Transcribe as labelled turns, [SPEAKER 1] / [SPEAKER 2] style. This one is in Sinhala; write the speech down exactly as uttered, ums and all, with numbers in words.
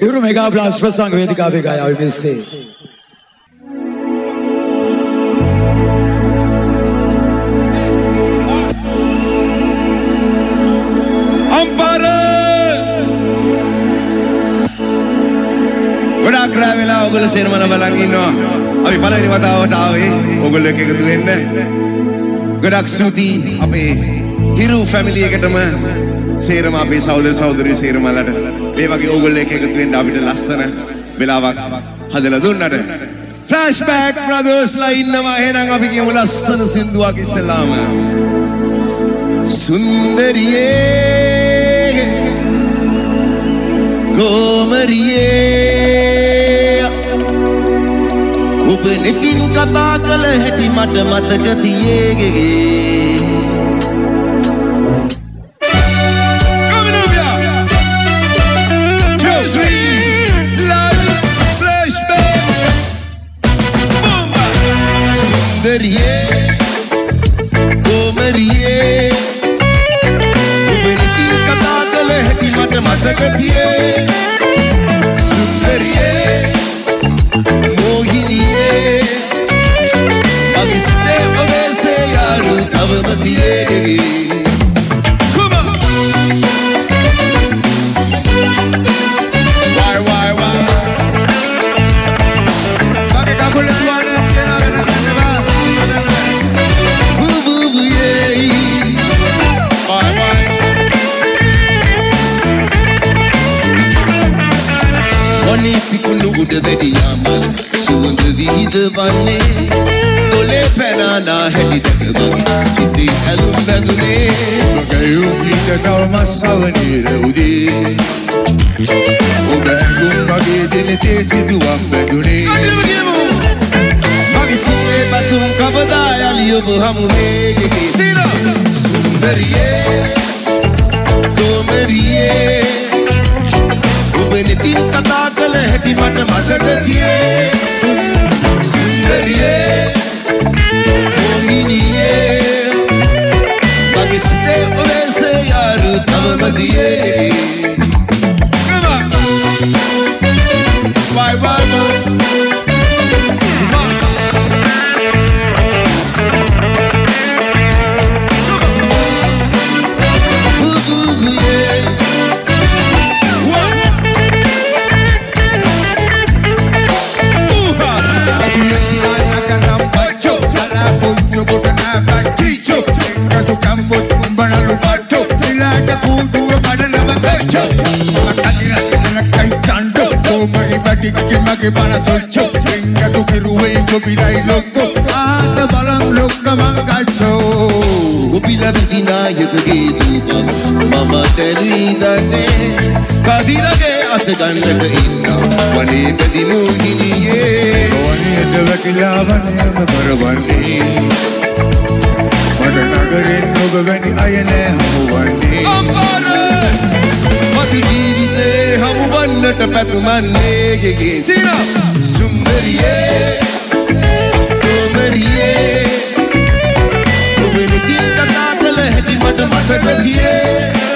[SPEAKER 1] Euro Mega Blast ප්‍රසංග වේදිකාවේ ගායාවේ මෙසේ
[SPEAKER 2] අම්පාර ගොඩාක් රැ වෙලා ඔයගොල්ලෝ සේරම බලන් ඉන්නවා. අපි පළවෙනි වතාවට ආවේ ඔයගොල්ලෝ එක්ක එකතු වෙන්න. ගොඩාක් ස්තුතියි අපේ හිරු ෆැමිලි එකටම සේරම අපේ සහෝදර සහෝදරයෝ සේරමලට මේ වගේ ඕගොල්ලෝ එක්ක එකතු වෙන්න අපිට ලස්සන වෙලාවක් හදලා දුන්නට ෆ්ලෑෂ්බැක් බ්‍රදර්ස්ලා ඉන්නවා. එහෙනම් අපි කියමු ලස්සන සින්දුවක් ඉස්සෙල්ලාම. සුන්දරියේ ගෝමරියේ ඔබ නෙතින් කතා කළ හැටි මට මතක තියේගේ. ගෝමරියේ ඔබ නෙතින් කතා කළ හැටි මට මතක තියේ. සුන්දරියේ මෝහිනියේ මගේ සිතේ ඔබසේ යාළු තවම තියේ. උඩ වැඩියාමල සුවඳ විහිද වන්නේ තොලේ පැනනා හැටි දැක මගේ සිතේ ඇලුම් බැඳුනේ. මගයෝ ගීත තවම සවනීර උදේ ඔබ ඇඟුම් මගේ දෙනතේ සිදුවක් බැඳුනේ. මගේ සිතේ බතුම් කවදා යලි ඔබ හමුවේ සුන්දරියේ ගෝමරියේ ඔබ නෙතින් කතා කළ හැටි මට මතක තියේ. සුන්දරියේ මෝහිනියේ මගේ සිතේ ඔබසේ යාළු තවම තියේ. Why, why, why? Mage bana socho tenga tu kiruwe gopilai loko aata balam lokka mangacho gopila vidina yekage duba mama telidane kadirage at gannata inna wane pedi mohiniye wane devakila wane barawanne mada nagaren nogani ayane hamuwanne ambara mati jeevite hamuwannata patumanne gege sira sundariye gomariye obe nitin kata kala heti mata mataka thiye